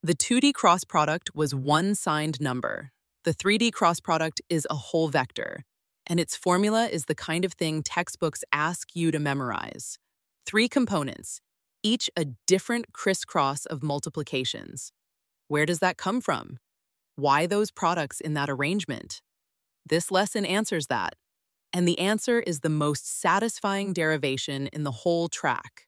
The 2D cross product was one signed number. The 3D cross product is a whole vector, and its formula is the kind of thing textbooks ask you to memorize. Three components, each a different crisscross of multiplications. Where does that come from? Why those products in that arrangement? This lesson answers that, and the answer is the most satisfying derivation in the whole track.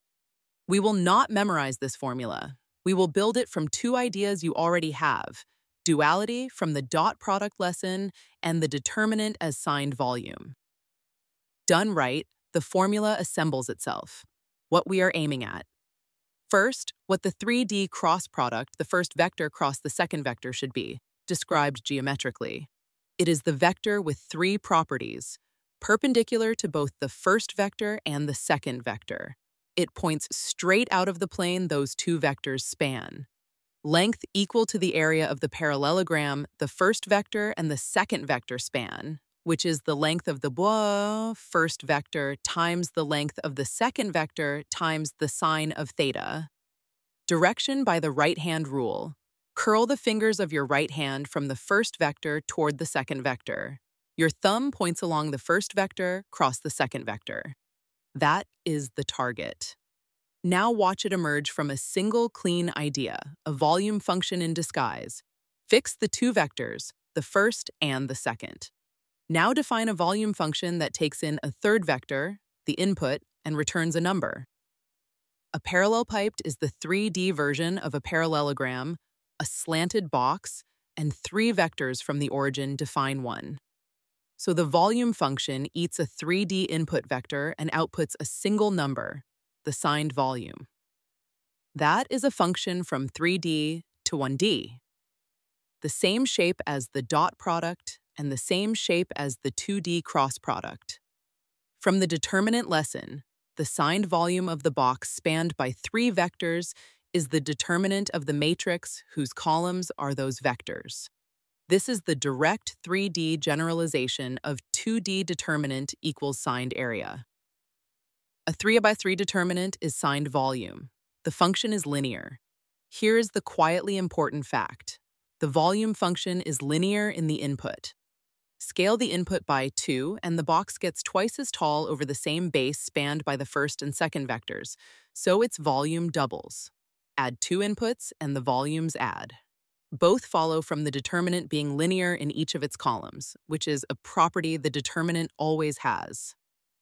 We will not memorize this formula. We will build it from two ideas you already have: duality from the dot product lesson and the determinant as signed volume. Done right, the formula assembles itself. What we are aiming at. First, what the 3D cross product, the first vector cross the second vector, should be, described geometrically. It is the vector with three properties, perpendicular to both the first vector and the second vector. It points straight out of the plane those two vectors span. Length equal to the area of the parallelogram the first vector and the second vector span, which is the length of the first vector times the length of the second vector times the sine of theta. Direction by the right-hand rule. Curl the fingers of your right hand from the first vector toward the second vector. Your thumb points along the first vector, cross the second vector. That is the target. Now watch it emerge from a single clean idea, a volume function in disguise. Fix the two vectors, the first and the second. Now define a volume function that takes in a third vector, the input, and returns a number. A parallel-piped is the 3D version of a parallelogram, a slanted box, and three vectors from the origin define one. So the volume function eats a 3D input vector and outputs a single number, the signed volume. That is a function from 3D to 1D. The same shape as the dot product and the same shape as the 2D cross product. From the determinant lesson, the signed volume of the box spanned by three vectors is the determinant of the matrix whose columns are those vectors. This is the direct 3D generalization of 2D determinant equals signed area. A 3x3 determinant is signed volume. The function is linear. Here is the quietly important fact. The volume function is linear in the input. Scale the input by 2, and the box gets twice as tall over the same base spanned by the first and second vectors, so its volume doubles. Add 2 inputs, and the volumes add. Both follow from the determinant being linear in each of its columns, which is a property the determinant always has.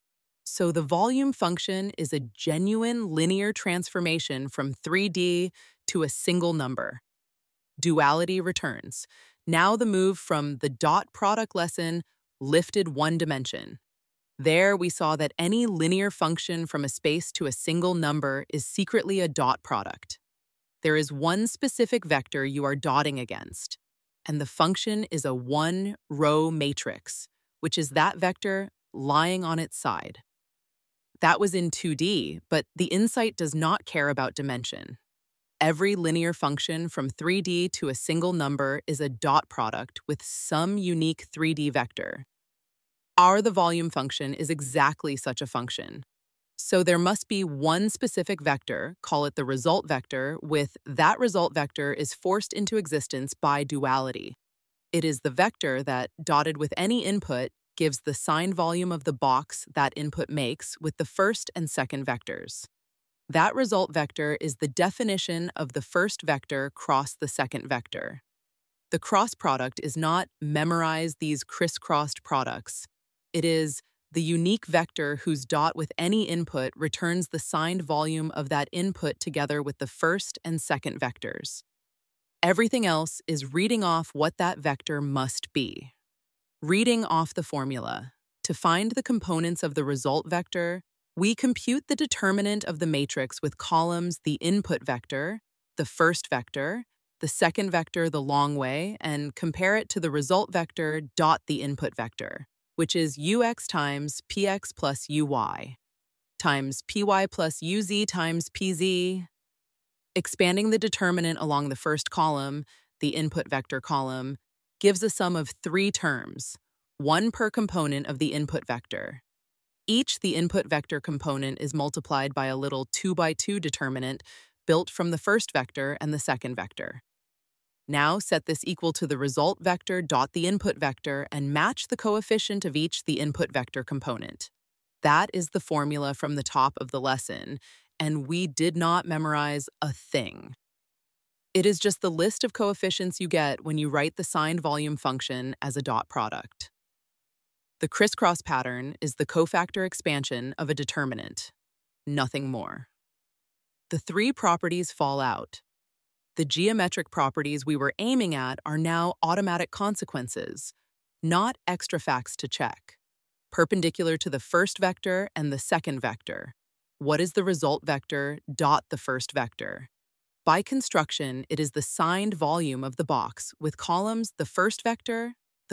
So the volume function is a genuine linear transformation from 3D to a single number. Duality returns. Now the move from the dot product lesson lifted one dimension. There we saw that any linear function from a space to a single number is secretly a dot product. There is one specific vector you are dotting against, and the function is a one-row matrix, which is that vector lying on its side. That was in 2D, but the insight does not care about dimension. Every linear function from 3D to a single number is a dot product with some unique 3D vector. The volume function is exactly such a function. So there must be one specific vector, call it the result vector, with that result vector is forced into existence by duality. It is the vector that, dotted with any input, gives the signed volume of the box that input makes with the first and second vectors. That result vector is the definition of the first vector cross the second vector. The cross product is not memorize these crisscrossed products. It is the unique vector whose dot with any input returns the signed volume of that input together with the first and second vectors. Everything else is reading off what that vector must be. Reading off the formula. To find the components of the result vector, we compute the determinant of the matrix with columns the input vector, the first vector, the second vector the long way, and compare it to the result vector dot the input vector, which is ux times px plus uy, times py plus uz times pz. Expanding the determinant along the first column, the input vector column, gives a sum of 3 terms, one per component of the input vector. Each the input vector component is multiplied by a little 2x2 determinant built from the first vector and the second vector. Now set this equal to the result vector dot the input vector and match the coefficient of each the input vector component. That is the formula from the top of the lesson, and we did not memorize a thing. It is just the list of coefficients you get when you write the signed volume function as a dot product. The crisscross pattern is the cofactor expansion of a determinant, nothing more. The three properties fall out. The geometric properties we were aiming at are now automatic consequences, not extra facts to check. Perpendicular to the first vector and the second vector. What is the result vector dot the first vector? By construction, it is the signed volume of the box with columns the first vector, the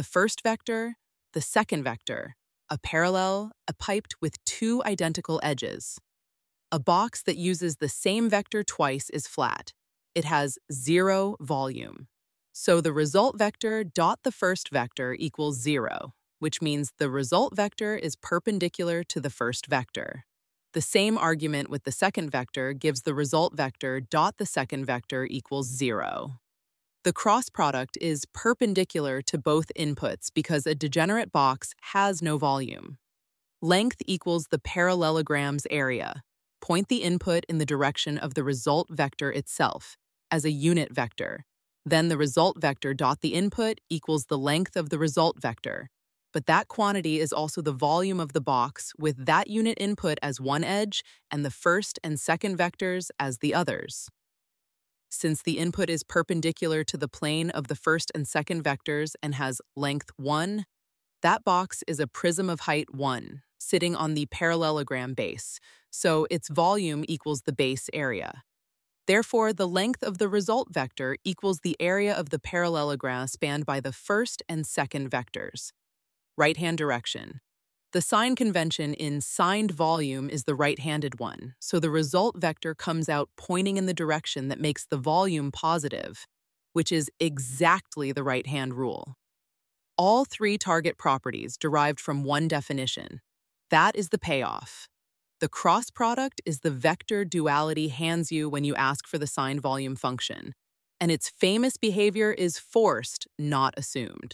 second vector, a parallel, a piped with two identical edges. A box that uses the same vector twice is flat. It has zero volume. So the result vector dot the first vector equals 0, which means the result vector is perpendicular to the first vector. The same argument with the second vector gives the result vector dot the second vector equals 0. The cross product is perpendicular to both inputs because a degenerate box has no volume. Length equals the parallelogram's area. Point the input in the direction of the result vector itself as a unit vector. Then the result vector dot the input equals the length of the result vector. But that quantity is also the volume of the box with that unit input as one edge and the first and second vectors as the others. Since the input is perpendicular to the plane of the first and second vectors and has length 1, that box is a prism of height 1, sitting on the parallelogram base, so its volume equals the base area. Therefore, the length of the result vector equals the area of the parallelogram spanned by the first and second vectors. Right-hand direction. The sign convention in signed volume is the right-handed one, so the result vector comes out pointing in the direction that makes the volume positive, which is exactly the right-hand rule. All three target properties derived from one definition. That is the payoff. The cross product is the vector duality hands you when you ask for the signed volume function, and its famous behavior is forced, not assumed.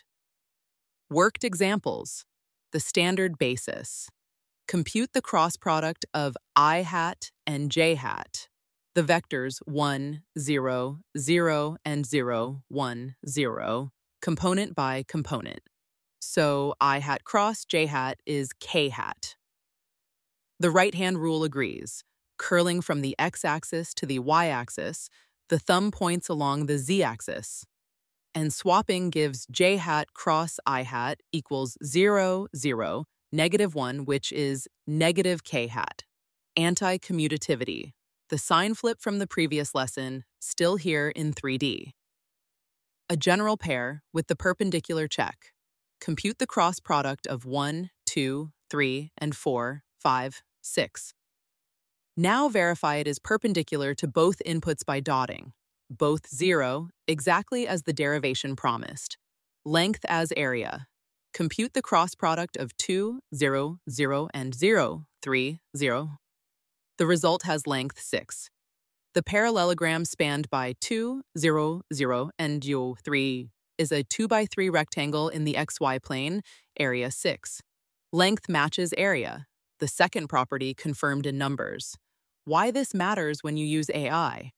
Worked examples. The standard basis. Compute the cross product of I hat and j hat, the vectors 1, 0, 0, and 0, 1, 0, component by component. So I hat cross j hat is k hat. The right-hand rule agrees. Curling from the x-axis to the y-axis, the thumb points along the z-axis. And swapping gives j hat cross I hat equals 0, 0, negative 1, which is negative k hat. Anti-commutativity. The sign flip from the previous lesson, still here in 3D. A general pair with the perpendicular check. Compute the cross product of 1, 2, 3, and 4, 5, 6. Now verify it is perpendicular to both inputs by dotting. Both 0, exactly as the derivation promised. Length as area. Compute the cross product of 2, 0, 0, and 0, 3, 0. The result has length 6. The parallelogram spanned by 2, 0, 0, and 3 is a 2 by 3 rectangle in the xy plane, area 6. Length matches area, the second property confirmed in numbers. Why this matters when you use AI?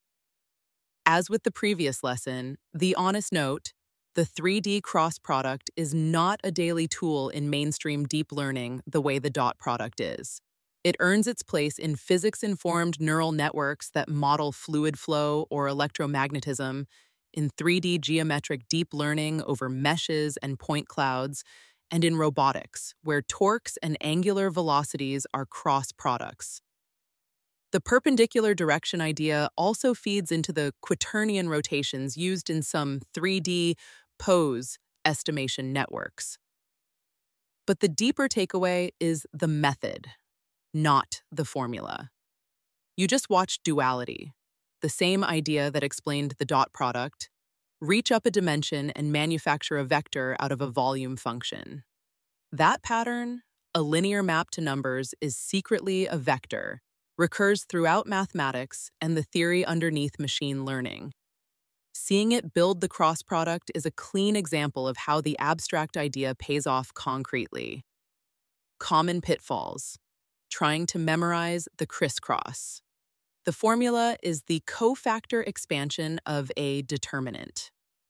As with the previous lesson, the honest note, the 3D cross product is not a daily tool in mainstream deep learning the way the dot product is. It earns its place in physics-informed neural networks that model fluid flow or electromagnetism, in 3D geometric deep learning over meshes and point clouds, and in robotics, where torques and angular velocities are cross products. The perpendicular direction idea also feeds into the quaternion rotations used in some 3D pose estimation networks. But the deeper takeaway is the method, not the formula. You just watched duality, the same idea that explained the dot product, reach up a dimension and manufacture a vector out of a volume function. That pattern, a linear map to numbers, is secretly a vector, recurs throughout mathematics and the theory underneath machine learning. Seeing it build the cross product is a clean example of how the abstract idea pays off concretely. Common pitfalls. Trying to memorize the crisscross. The formula is the cofactor expansion of a determinant.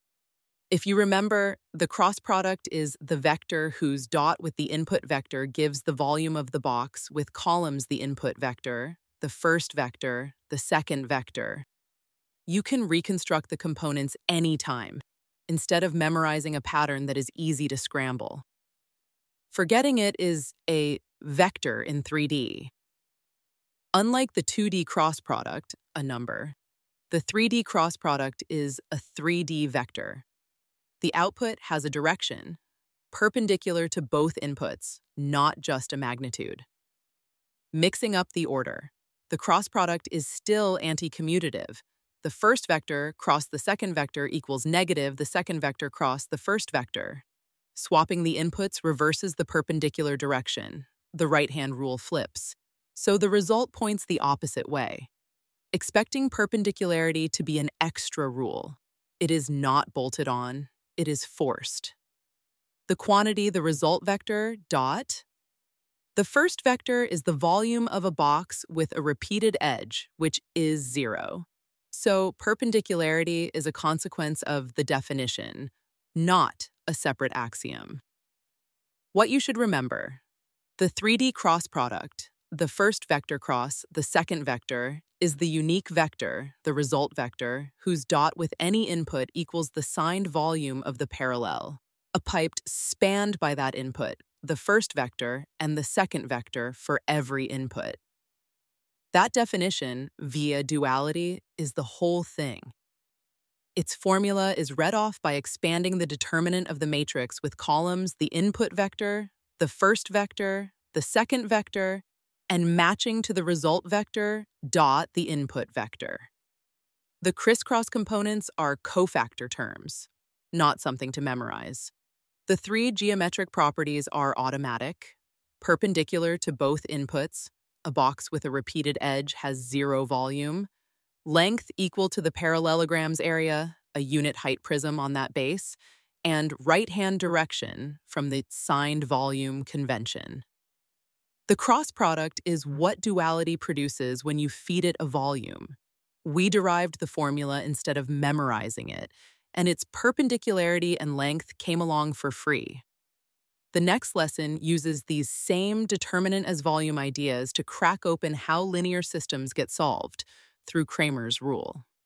If you remember, the cross product is the vector whose dot with the input vector gives the volume of the box with columns the input vector, the first vector, the second vector. You can reconstruct the components anytime, instead of memorizing a pattern that is easy to scramble. Forgetting it is a vector in 3D. Unlike the 2D cross product, a number, the 3D cross product is a 3D vector. The output has a direction, perpendicular to both inputs, not just a magnitude. Mixing up the order. The cross product is still anti-commutative. The first vector cross the second vector equals negative the second vector cross the first vector. Swapping the inputs reverses the perpendicular direction. The right-hand rule flips. So the result points the opposite way. Expecting perpendicularity to be an extra rule. It is not bolted on, it is forced. The quantity, the result vector, dot. The first vector is the volume of a box with a repeated edge, which is 0. So perpendicularity is a consequence of the definition, not a separate axiom. What you should remember: the 3D cross product, the first vector cross the second vector, is the unique vector, the result vector, whose dot with any input equals the signed volume of the parallel, a pipe spanned by that input, the first vector and the second vector for every input. That definition, via duality, is the whole thing. Its formula is read off by expanding the determinant of the matrix with columns the input vector, the first vector, the second vector, and matching to the result vector, dot the input vector. The crisscross components are cofactor terms, not something to memorize. The 3 geometric properties are automatic, perpendicular to both inputs, a box with a repeated edge has 0 volume, length equal to the parallelogram's area, a unit height prism on that base, and right-hand direction from the signed volume convention. The cross product is what duality produces when you feed it a volume. We derived the formula instead of memorizing it, and its perpendicularity and length came along for free. The next lesson uses these same determinant as volume ideas to crack open how linear systems get solved through Cramer's rule.